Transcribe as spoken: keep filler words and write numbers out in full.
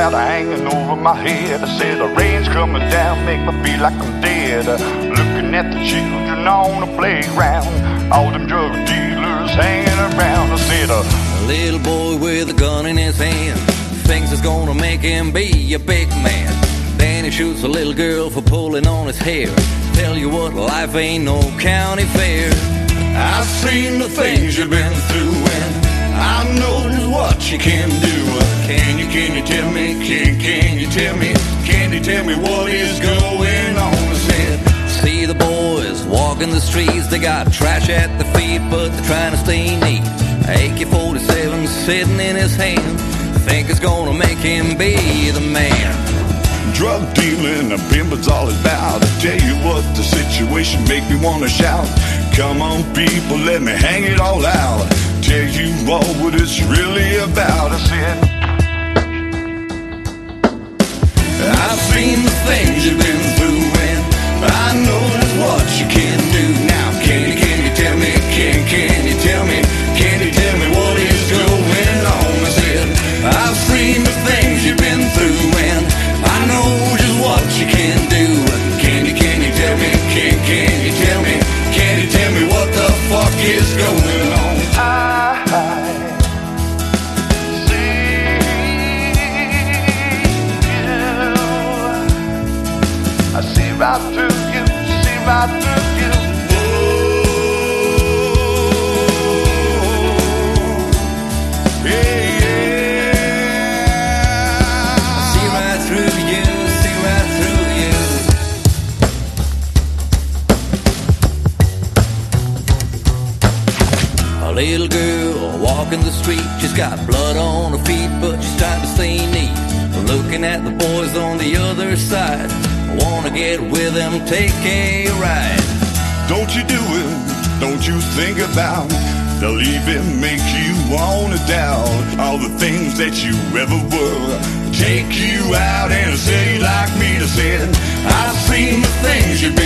cloud hanging over my head. I said the rain's coming down, make me feel like I'm dead. Looking at the children on the playground, all them drug dealers hanging around. I said a little boy with a gun in his hand thinks it's gonna make him be a big man. Then he shoots a little girl for pulling on his hair. Tell you what, life ain't no county fair. I've seen the things you've been through, and I know just what you can do. Can you, can you tell me, can, can you tell me, can you tell me what is going on? I said, see the boys walking the streets, they got trash at their feet, but they're trying to stay neat. A K forty-seven sitting in his hand, think it's gonna make him be the man. Drug dealing, a pimpin's all about. I tell you what, the situation make me wanna shout. Come on people, let me hang it all out. Tell you all what it's really about. I said, I've seen the things you've been through, and I know just what you can do. Now can you, can you tell me, can, can you tell me, can you tell me what is going on? I said, I've seen the things you've been through, and I know just what you can do. Can you, can you tell me, can, can you tell me, can you tell me what the fuck is going on? I see you, I see right through you, see right through you. Little girl walking the street, she's got blood on her feet, but she's trying to stay neat. Looking at the boys on the other side, wanna get with them, take a ride. Don't you do it, don't you think about, they'll even make you wanna doubt all the things that you ever were. Take you out in a city like me to sin. I've seen the things you've been